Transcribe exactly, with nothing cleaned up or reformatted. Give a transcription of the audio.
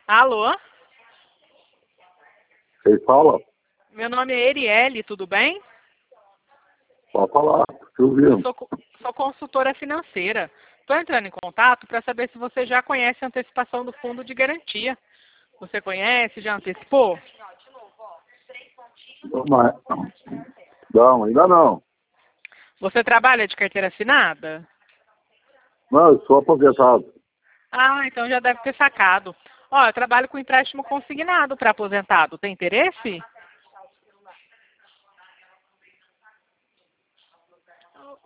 Alô? Quem fala? Meu nome é Erielle, tudo bem? Pode falar, te Eu ouvindo. sou, co- sou consultora financeira. Estou entrando em contato para saber se você já conhece a antecipação do fundo de garantia. Você conhece? Já antecipou? Não, mas... não, ainda não. Você trabalha de carteira assinada? Não, eu sou aposentado. Ah, então já deve ter sacado. Ó, eu trabalho com empréstimo consignado para aposentado. Tem interesse?